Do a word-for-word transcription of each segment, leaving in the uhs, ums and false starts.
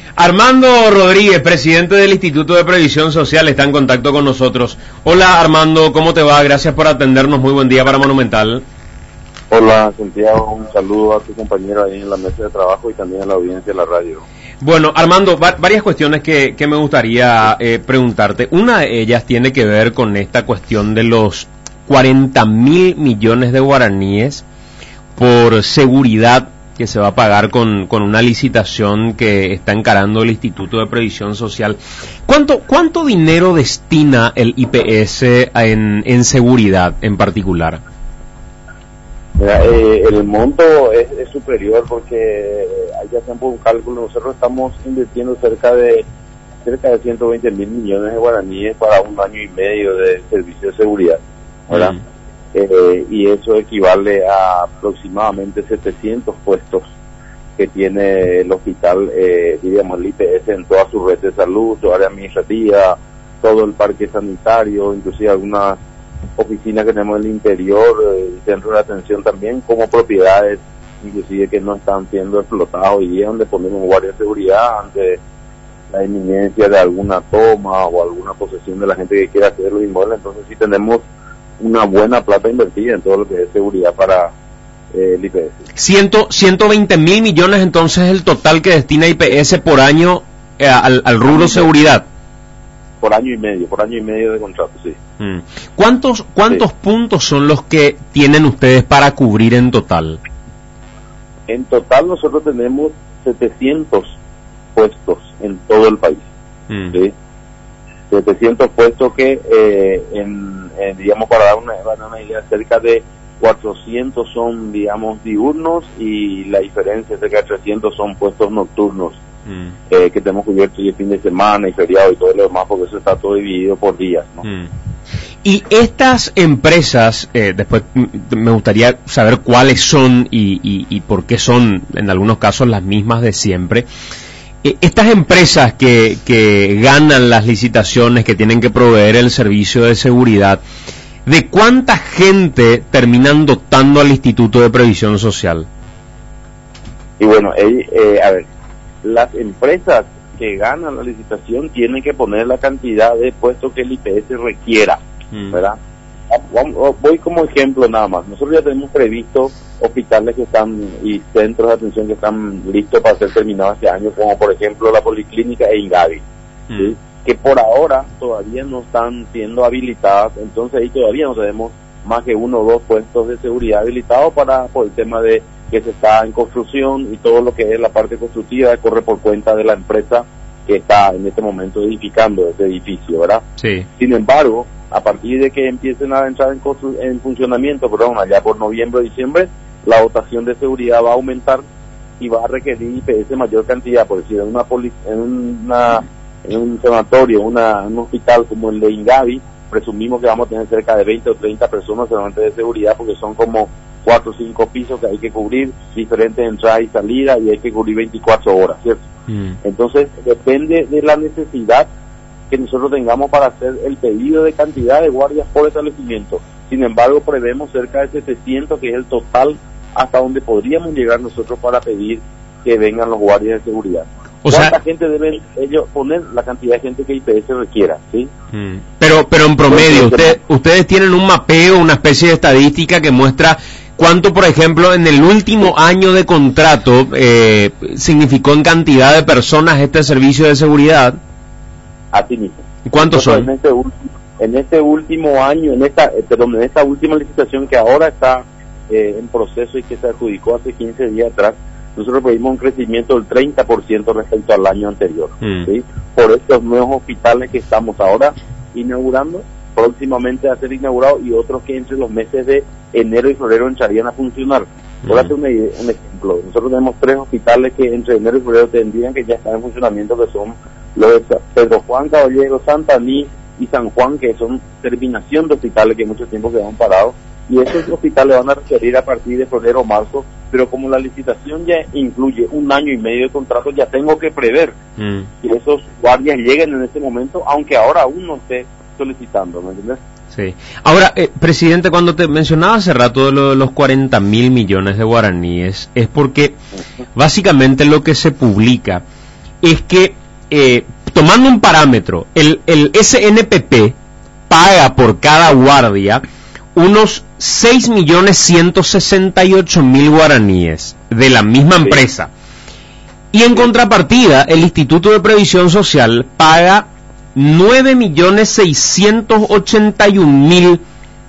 Armando Rodríguez, presidente del Instituto de Previsión Social, está en contacto con nosotros. Hola Armando, ¿cómo te va? Gracias por atendernos, muy buen día para Monumental. Hola Santiago, un saludo a tu compañero ahí en la mesa de trabajo y también a la audiencia de la radio. Bueno, Armando, va- varias cuestiones que, que me gustaría eh, preguntarte. Una de ellas tiene que ver con esta cuestión de los cuarenta mil millones de guaraníes por seguridad que se va a pagar con, con una licitación que está encarando el Instituto de Previsión Social. ¿Cuánto, cuánto dinero destina el I P S en, en seguridad en particular? Mira, eh, el monto es, es superior porque hay que hacer un cálculo. Nosotros estamos invirtiendo cerca de cerca de ciento veinte mil millones de guaraníes para un año y medio de servicio de seguridad, ¿verdad? Mm. Eh, y eso equivale a aproximadamente setecientos puestos que tiene el hospital, eh, diríamos el I P S en toda su red de salud, su área administrativa, todo el parque sanitario, inclusive algunas oficinas que tenemos en el interior, eh, centros de atención también, como propiedades, inclusive que no están siendo explotadas hoy día, donde ponemos guardia de seguridad ante la inminencia de alguna toma o alguna posesión de la gente que quiera hacer los inmuebles. Entonces sí tenemos una buena plata invertida en todo lo que es seguridad para eh, el I P S. ciento veinte mil millones entonces el total que destina I P S por año eh, al, al rubro seguridad. Por año y medio, por año y medio de contrato, sí. Mm. ¿Cuántos, cuántos sí. puntos son los que tienen ustedes para cubrir en total? En total nosotros tenemos setecientos puestos en todo el país. Mm. ¿Sí? setecientos puestos que, eh, en, en, digamos, para dar una, una idea, cerca de cuatrocientos son, digamos, diurnos y la diferencia, cerca de trescientos son puestos nocturnos, mm. eh, que tenemos cubierto y el fin de semana y feriado y todo lo demás, porque eso está todo dividido por días, ¿no? Mm. Y estas empresas, eh, después me gustaría saber cuáles son y, y, y por qué son, en algunos casos, las mismas de siempre. Estas empresas que, que ganan las licitaciones, que tienen que proveer el servicio de seguridad, ¿de cuánta gente terminan dotando al Instituto de Previsión Social? Y bueno, eh, eh, a ver, las empresas que ganan la licitación tienen que poner la cantidad de puestos que el I P S requiera, mm. ¿verdad? Voy como ejemplo nada más. Nosotros ya tenemos previsto hospitales que están y centros de atención que están listos para ser terminados este año, como por ejemplo la Policlínica e Ingavi, mm. ¿sí? que por ahora todavía no están siendo habilitadas. Entonces ahí todavía no tenemos más que uno o dos puestos de seguridad habilitados para por el tema de que se está en construcción y todo lo que es la parte constructiva corre por cuenta de la empresa que está en este momento edificando este edificio, ¿verdad? Sí. Sin embargo, a partir de que empiecen a entrar en, constru- en funcionamiento, perdón, allá por noviembre o diciembre, la dotación de seguridad va a aumentar y va a requerir I P S mayor cantidad. Por decir, en una poli- en una en un sanatorio, una, un hospital como el de Ingavi, presumimos que vamos a tener cerca de veinte o treinta personas solamente de seguridad, porque son como cuatro o cinco pisos que hay que cubrir, diferentes entradas y salidas, y hay que cubrir veinticuatro horas, ¿cierto? Mm. Entonces, depende de la necesidad que nosotros tengamos para hacer el pedido de cantidad de guardias por establecimiento. Sin embargo, prevemos cerca de setecientos, que es el total hasta donde podríamos llegar nosotros para pedir que vengan los guardias de seguridad. O ¿Cuánta sea, gente deben ellos poner? La cantidad de gente que I P S requiera, ¿sí? Mm. Pero, pero en promedio, usted, ustedes tienen un mapeo, una especie de estadística que muestra cuánto, por ejemplo, en el último año de contrato eh, significó en cantidad de personas este servicio de seguridad. Así mismo. ¿Cuántos son? En este, en este último año, en esta, eh, perdón, en esta última licitación que ahora está eh, en proceso y que se adjudicó hace quince días atrás, nosotros pedimos un crecimiento del treinta por ciento respecto al año anterior, mm. ¿sí? Por estos nuevos hospitales que estamos ahora inaugurando, próximamente a ser inaugurados, y otros que entre los meses de enero y febrero entrarían a funcionar. Mm. Por hacer un, un ejemplo, nosotros tenemos tres hospitales que entre enero y febrero tendrían que ya estar en funcionamiento, que son los de Pedro Juan Caballero, Santa Aní y San Juan, que son terminación de hospitales que mucho tiempo quedaron parados, y esos hospitales van a requerir a partir de febrero o marzo, pero como la licitación ya incluye un año y medio de contrato, ya tengo que prever mm. que esos guardias lleguen en ese momento, aunque ahora aún no esté solicitando, ¿me entiendes? Sí. Ahora, eh, presidente, cuando te mencionaba hace rato de lo de los cuarenta mil millones de guaraníes, es porque uh-huh. básicamente lo que se publica es que, eh, tomando un parámetro, el, el S N P P paga por cada guardia unos seis millones ciento sesenta y ocho mil guaraníes de la misma empresa. Y en contrapartida, el Instituto de Previsión Social paga nueve millones seiscientos ochenta y un mil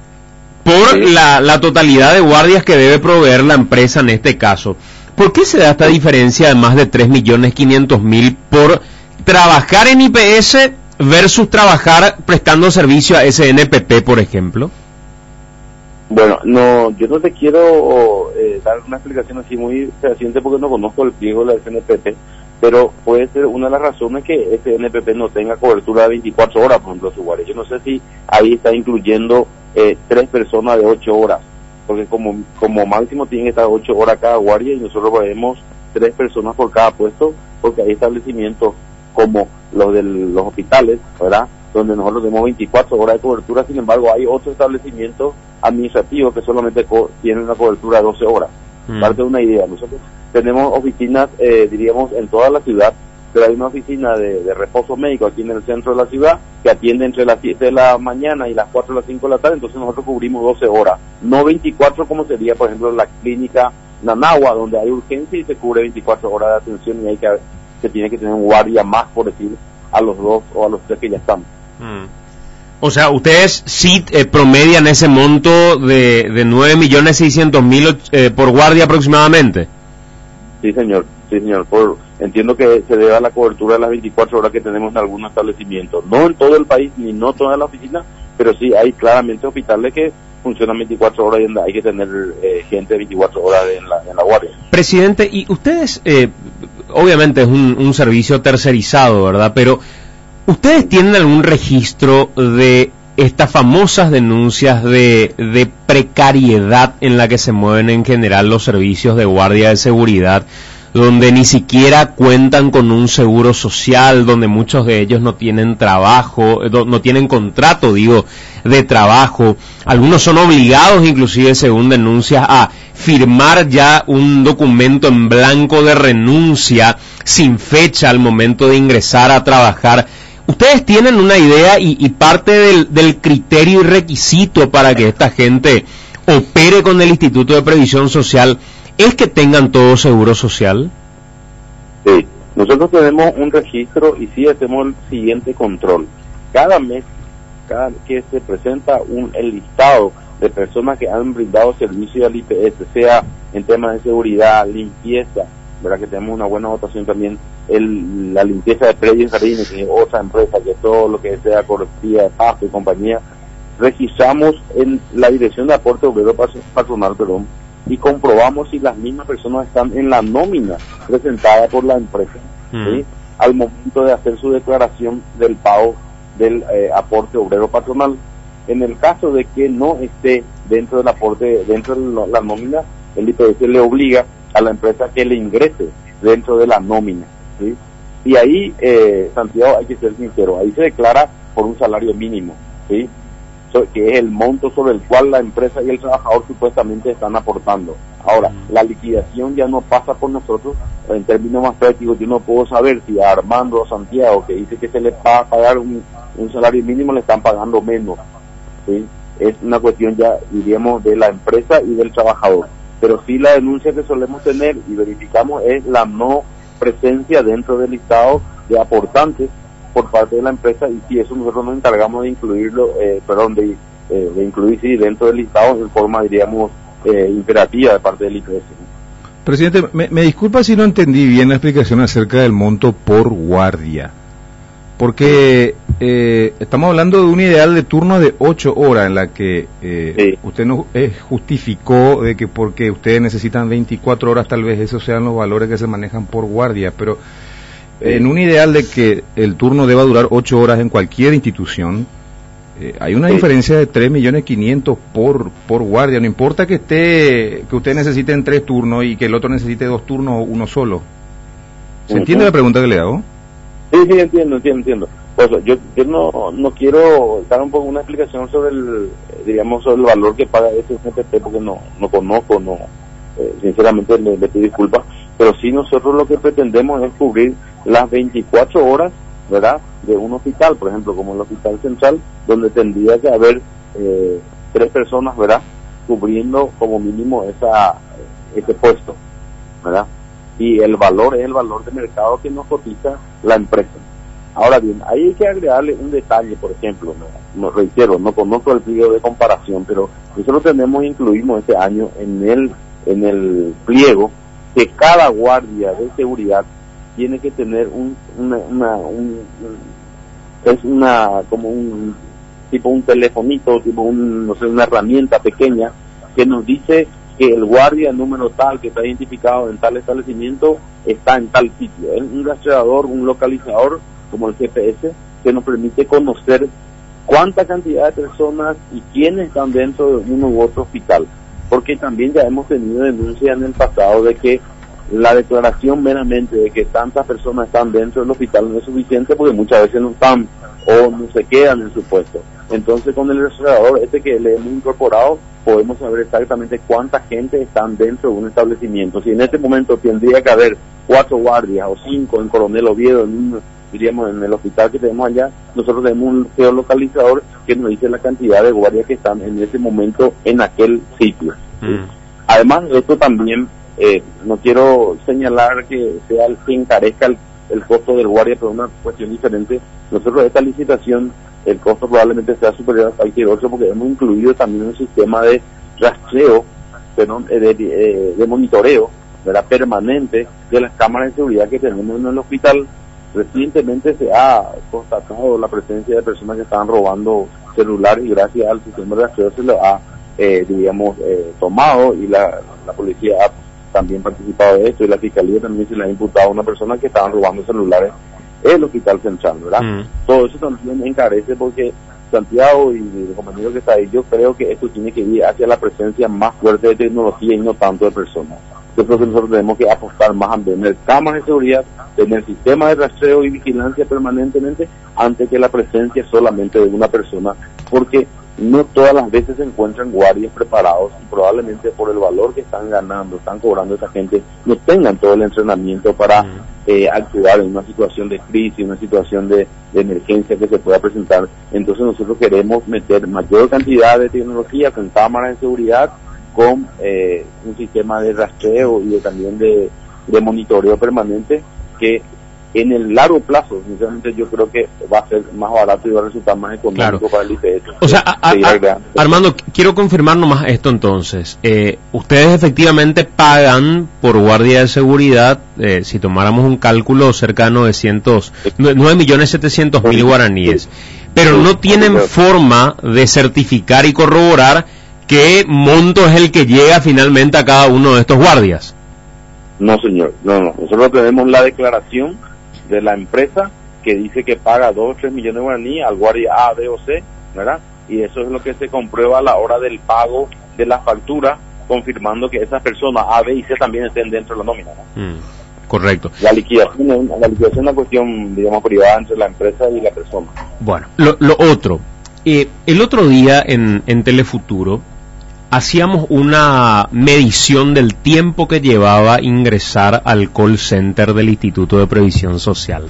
por la, la totalidad de guardias que debe proveer la empresa en este caso. ¿Por qué se da esta diferencia de más de tres millones quinientos mil por trabajar en I P S versus trabajar prestando servicio a S N P P, por ejemplo? Bueno, no, yo no te quiero eh, dar una explicación así muy fehaciente porque no conozco el pliego de la S N P P, pero puede ser una de las razones que S N P P no tenga cobertura de veinticuatro horas, por ejemplo, su guardia. Yo no sé si ahí está incluyendo eh, tres personas de ocho horas, porque como como máximo tienen que estar ocho horas cada guardia y nosotros podemos tres personas por cada puesto, porque hay establecimientos como los de los hospitales, ¿verdad?, donde nosotros tenemos veinticuatro horas de cobertura. Sin embargo, hay otros establecimientos administrativos que solamente co- tienen una cobertura de doce horas. Mm. Parte de una idea, nosotros tenemos oficinas, eh, diríamos, en toda la ciudad, pero hay una oficina de, de reposo médico aquí en el centro de la ciudad que atiende entre las siete de la mañana y las cuatro de las cinco de la tarde, entonces nosotros cubrimos doce horas, no veinticuatro como sería, por ejemplo, la clínica Nanagua, donde hay urgencia y se cubre veinticuatro horas de atención y hay que, que tiene que tener un guardia más, por decir, a los dos o a los tres que ya están. Mm. O sea, ustedes sí eh, promedian ese monto de, de nueve millones seiscientos mil eh, por guardia aproximadamente. Sí, señor, sí, señor. Por, entiendo que se debe a la cobertura de las veinticuatro horas que tenemos en algunos establecimientos. No en todo el país, ni no toda la oficina, pero sí hay claramente hospitales que funcionan veinticuatro horas y donde hay que tener eh, gente veinticuatro horas en la, en la guardia. Presidente, y ustedes, eh, obviamente es un, un servicio tercerizado, ¿verdad? Pero ¿ustedes tienen algún registro de estas famosas denuncias de, de precariedad en la que se mueven en general los servicios de guardia de seguridad, donde ni siquiera cuentan con un seguro social, donde muchos de ellos no tienen trabajo, no tienen contrato, digo, de trabajo? Algunos son obligados, inclusive según denuncias, a firmar ya un documento en blanco de renuncia sin fecha al momento de ingresar a trabajar. ¿Ustedes tienen una idea y, y parte del, del criterio y requisito para que esta gente opere con el Instituto de Previsión Social es que tengan todo seguro social? Sí, nosotros tenemos un registro y sí hacemos el siguiente control. Cada mes, cada que se presenta un el listado de personas que han brindado servicio al I P S, sea en temas de seguridad, limpieza, ¿verdad?, que tenemos una buena votación también, el, la limpieza de predios y jardines, que es otra empresa, que todo lo que sea cortesía de pasto y compañía, registramos en la Dirección de Aporte Obrero Patronal, perdón, y comprobamos si las mismas personas están en la nómina presentada por la empresa, mm. ¿sí?, al momento de hacer su declaración del pago del eh, aporte obrero patronal. En el caso de que no esté dentro del aporte, dentro de la nómina, el I P S le obliga a la empresa que le ingrese dentro de la nómina, ¿sí? Y ahí, eh, Santiago, hay que ser sincero, ahí se declara por un salario mínimo, ¿sí?, so, que es el monto sobre el cual la empresa y el trabajador supuestamente están aportando. Ahora, la liquidación ya no pasa por nosotros. En términos más prácticos, yo no puedo saber si a Armando o Santiago, que dice que se le va a pagar un, un salario mínimo, le están pagando menos, ¿sí? Es una cuestión ya, diríamos, de la empresa y del trabajador. Pero sí, la denuncia que solemos tener y verificamos es la no presencia dentro del listado de aportantes por parte de la empresa, y si eso nosotros nos encargamos de incluirlo, eh, perdón, de, eh, de incluir sí dentro del listado en forma, diríamos, eh, imperativa de parte del I P S. Presidente, me, me disculpa si no entendí bien la explicación acerca del monto por guardia, porque eh, estamos hablando de un ideal de turno de ocho horas en la que eh, sí. usted nos eh, justificó de que porque ustedes necesitan veinticuatro horas, tal vez esos sean los valores que se manejan por guardia, pero sí. en un ideal de que el turno deba durar ocho horas en cualquier institución, eh, hay una sí. diferencia de tres millones quinientos por por guardia. No importa que esté que usted necesite en tres turnos y que el otro necesite dos turnos o uno solo. ¿Se uh-huh. entiende la pregunta que le hago? Sí, sí, entiendo, entiendo, entiendo. Pues yo, yo no, no quiero dar un poco una explicación sobre el, diríamos, sobre el valor que paga ese C P T, porque no, no conozco, no, eh, sinceramente le, le pido disculpas, pero sí nosotros lo que pretendemos es cubrir las veinticuatro horas, ¿verdad?, de un hospital, por ejemplo, como el Hospital Central, donde tendría que haber eh, tres personas, ¿verdad?, cubriendo como mínimo esa ese puesto, ¿verdad? Y el valor es el valor de mercado que nos cotiza la empresa. Ahora bien, ahí hay que agregarle un detalle, por ejemplo, no, no reitero, no conozco el pliego de comparación, pero nosotros tenemos, incluimos este año en el en el pliego que cada guardia de seguridad tiene que tener un, una, una un, un, es una como un tipo un telefonito, tipo un, no sé, una herramienta pequeña que nos dice que el guardia número tal que está identificado en tal establecimiento está en tal sitio. Es un rastreador, un localizador como el G P S que nos permite conocer cuánta cantidad de personas y quiénes están dentro de uno u otro hospital, porque también ya hemos tenido denuncias en el pasado de que la declaración meramente de que tantas personas están dentro del hospital no es suficiente porque muchas veces no están o no se quedan en su puesto. Entonces con el rastreador este que le hemos incorporado podemos saber exactamente cuánta gente están dentro de un establecimiento. Si en este momento tendría que haber cuatro guardias o cinco en Coronel Oviedo, en un, diríamos en el hospital que tenemos allá, nosotros tenemos un geolocalizador que nos dice la cantidad de guardias que están en ese momento en aquel sitio. Mm. Además de esto también, eh, no quiero señalar que sea el que encarezca el, el costo del guardia, pero una cuestión diferente. Nosotros esta licitación, el costo probablemente sea superior a cualquier otro porque hemos incluido también un sistema de rastreo, perdón, de, de, de monitoreo, ¿verdad?, permanente de las cámaras de seguridad que tenemos en el hospital. Recientemente se ha constatado la presencia de personas que estaban robando celulares y gracias al sistema de rastreo se lo ha, eh, digamos, eh, tomado y la, la policía ha también participado de esto y la fiscalía también se le ha imputado a una persona que estaban robando celulares en el Hospital Central, ¿verdad? Mm. Todo eso también encarece porque Santiago y el compañero que está ahí, yo creo que esto tiene que ir hacia la presencia más fuerte de tecnología y no tanto de personas. Yo creo que nosotros tenemos que apostar más a tener cámaras de seguridad, tener sistemas de rastreo y vigilancia permanentemente antes que la presencia solamente de una persona, porque no todas las veces se encuentran guardias preparados y probablemente por el valor que están ganando, están cobrando esta gente, no tengan todo el entrenamiento para eh, actuar en una situación de crisis, una situación de, de emergencia que se pueda presentar. Entonces nosotros queremos meter mayor cantidad de tecnología con cámaras de seguridad, con eh, un sistema de rastreo y de, también de, de monitoreo permanente que en el largo plazo, sinceramente yo creo que va a ser más barato y va a resultar más económico, claro, para el I P S. O sea, a, a, a, Armando, quiero confirmar nomás esto entonces. Eh, ustedes efectivamente pagan por guardia de seguridad, eh, si tomáramos un cálculo, cerca de novecientos, nueve millones setecientos mil guaraníes, pero no tienen forma de certificar y corroborar qué monto es el que llega finalmente a cada uno de estos guardias. No, señor, no, no. Nosotros tenemos la declaración de la empresa que dice que paga dos o tres millones de guaraníes al guardia A, B o C, ¿verdad? Y eso es lo que se comprueba a la hora del pago de la factura, confirmando que esas personas A, B y C también estén dentro de la nómina, ¿no? Mm, correcto. La liquidación, la liquidación es una cuestión, digamos, privada entre la empresa y la persona. Bueno, lo, lo otro, eh, el otro día en, en Telefuturo hacíamos una medición del tiempo que llevaba ingresar al call center del Instituto de Previsión Social.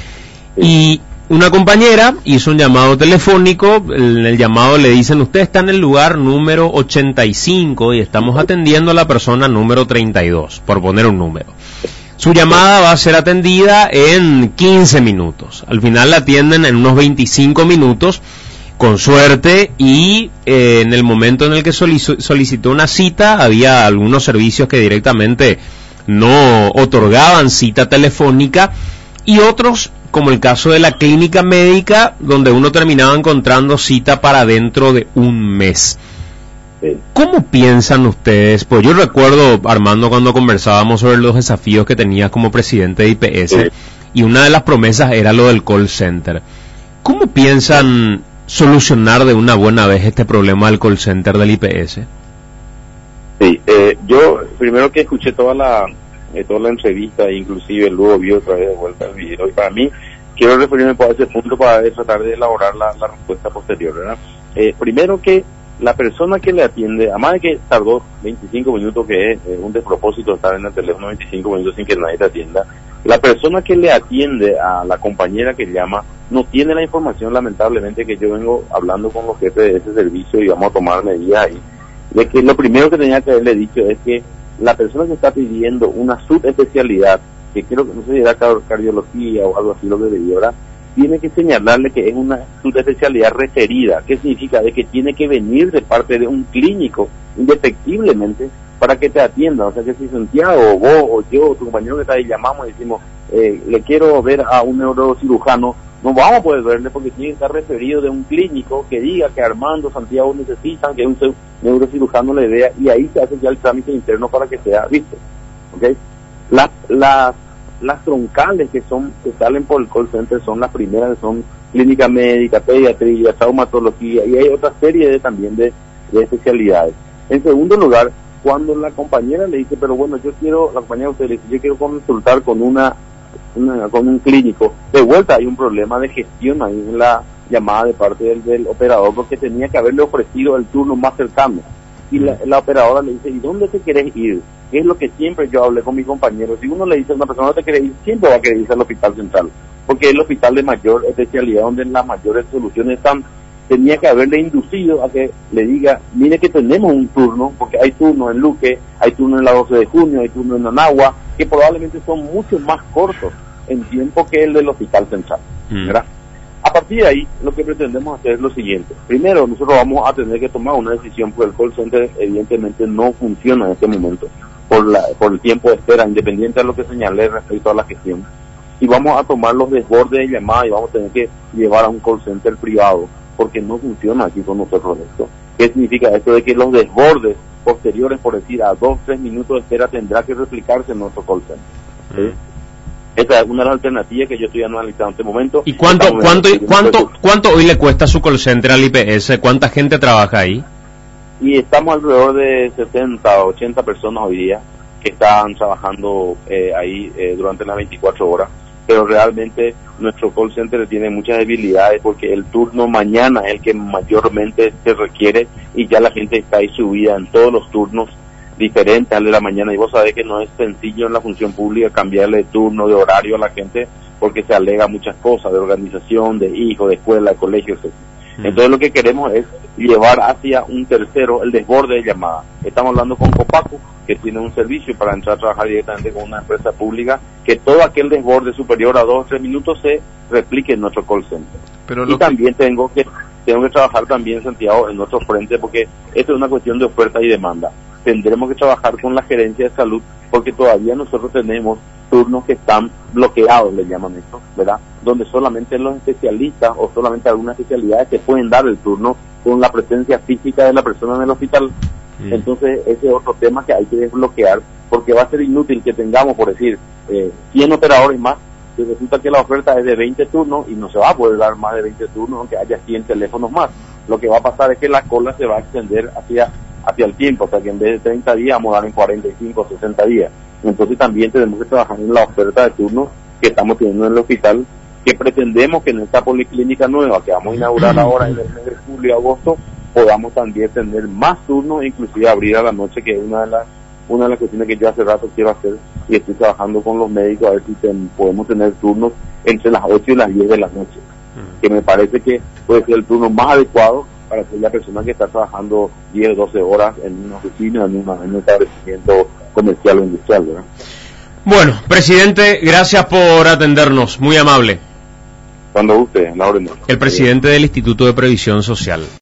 Y una compañera hizo un llamado telefónico, en el llamado le dicen, usted está en el lugar número ochenta y cinco y estamos atendiendo a la persona número treinta y dos, por poner un número. Su llamada va a ser atendida en quince minutos. Al final la atienden en unos veinticinco minutos, con suerte, y eh, en el momento en el que solicitó una cita, había algunos servicios que directamente no otorgaban cita telefónica, y otros, como el caso de la clínica médica, donde uno terminaba encontrando cita para dentro de un mes. ¿Cómo piensan ustedes? Pues yo recuerdo, Armando, cuando conversábamos sobre los desafíos que tenías como presidente de I P S, y una de las promesas era lo del call center. ¿Cómo piensan solucionar de una buena vez este problema del call center del I P S? Sí, eh, yo primero que escuché toda la eh, toda la entrevista, inclusive luego vi otra vez de vuelta el video, y para mí quiero referirme a ese punto para tratar de elaborar la, la respuesta posterior, ¿verdad? Eh, primero que la persona que le atiende, además de que tardó veinticinco minutos, que es eh, un despropósito estar en el teléfono veinticinco minutos sin que nadie te atienda, la persona que le atiende a la compañera que llama no tiene la información, lamentablemente, que yo vengo hablando con los jefes de ese servicio y vamos a tomar medidas ahí, de que lo primero que tenía que haberle dicho es que la persona que está pidiendo una subespecialidad, que creo que no sé si era cardiología o algo así lo que debió, ¿verdad?, tiene que señalarle que es una subespecialidad referida. ¿Qué significa? De que tiene que venir de parte de un clínico, indefectiblemente, para que te atienda. O sea, que si Santiago, o vos, o yo, o tu compañero que está ahí, llamamos y decimos, eh, le quiero ver a un neurocirujano, no vamos a poder verle porque tiene que estar referido de un clínico que diga que Armando, Santiago necesitan que un neurocirujano le vea, y ahí se hace ya el trámite interno para que sea visto. ¿Okay? Las, las Las troncales que son que salen por el call center son las primeras, que son clínica médica, pediatría, traumatología, y hay otra serie de, también de, de especialidades. En segundo lugar, cuando la compañera le dice, pero bueno, yo quiero, la compañera usted le dice, yo quiero consultar con una, una con un clínico, de vuelta hay un problema de gestión ahí en la llamada de parte del, del operador, porque tenía que haberle ofrecido el turno más cercano. Y la, la operadora le dice, ¿y dónde te querés ir? Que es lo que siempre yo hablé con mis compañeros. Si uno le dice a una persona, ¿no te querés ir?, siempre va a querer irse al hospital central, porque es el hospital de mayor especialidad, donde las mayores soluciones están. Tenía que haberle inducido a que le diga, mire que tenemos un turno, porque hay turnos en Luque, hay turnos en la doce de junio, hay turnos en Anagua, que probablemente son mucho más cortos en tiempo que el del hospital central, ¿verdad? Mm. A partir de ahí, lo que pretendemos hacer es lo siguiente. Primero, nosotros vamos a tener que tomar una decisión, porque el call center evidentemente no funciona en este momento por, la, por el tiempo de espera, independiente de lo que señalé respecto a la gestión. Y vamos a tomar los desbordes de llamada y vamos a tener que llevar a un call center privado, porque no funciona aquí con nosotros esto. ¿Qué significa esto? De que los desbordes posteriores, por decir, a dos, tres minutos de espera, tendrá que replicarse en nuestro call center. ¿Sí? Esa es una de las alternativas que yo estoy analizando en este momento. ¿Y cuánto Estamos cuánto cuánto cuánto hoy le cuesta su call center al I P S? ¿Cuánta gente trabaja ahí? Y estamos alrededor de setenta, ochenta personas hoy día que están trabajando eh, ahí eh, durante las veinticuatro horas, pero realmente nuestro call center tiene muchas debilidades, porque el turno mañana es el que mayormente se requiere, y ya la gente está ahí subida en todos los turnos diferente al de la mañana, y vos sabés que no es sencillo en la función pública cambiarle de turno, de horario a la gente, porque se alega muchas cosas de organización, de hijos, de escuela, de colegio, etcétera. Mm. Entonces lo que queremos es llevar hacia un tercero el desborde de llamadas. Estamos hablando con Copaco, que tiene un servicio para entrar a trabajar directamente con una empresa pública, que todo aquel desborde superior a dos o tres minutos se replique en nuestro call center. Pero y también que... tengo que tengo que trabajar también, Santiago, en nuestro frente, porque esto es una cuestión de oferta y demanda. Tendremos que trabajar con la gerencia de salud, porque todavía nosotros tenemos turnos que están bloqueados, le llaman esto, ¿verdad? Donde solamente los especialistas o solamente algunas especialidades se pueden dar el turno con la presencia física de la persona en el hospital. Mm. Entonces ese es otro tema que hay que desbloquear, porque va a ser inútil que tengamos, por decir, eh, cien operadores más, y resulta que la oferta es de veinte turnos y no se va a poder dar más de veinte turnos aunque haya cien teléfonos más. Lo que va a pasar es que la cola se va a extender hacia hacia el tiempo, o sea que en vez de treinta días vamos a dar en cuarenta y cinco, sesenta días. Entonces también tenemos que trabajar en la oferta de turnos que estamos teniendo en el hospital, que pretendemos que en esta policlínica nueva que vamos a inaugurar ahora en el mes de julio y agosto podamos también tener más turnos, inclusive abrir a la noche, que es una de las una de las cuestiones que yo hace rato quiero hacer, y estoy trabajando con los médicos a ver si ten, podemos tener turnos entre las ocho y las diez de la noche, que me parece que puede ser el turno más adecuado para aquella persona que está trabajando diez, doce horas en una oficina, en, una, en un establecimiento comercial o industrial, ¿verdad? Bueno, presidente, gracias por atendernos, muy amable. Cuando usted, la orden. El presidente del Instituto de Previsión Social.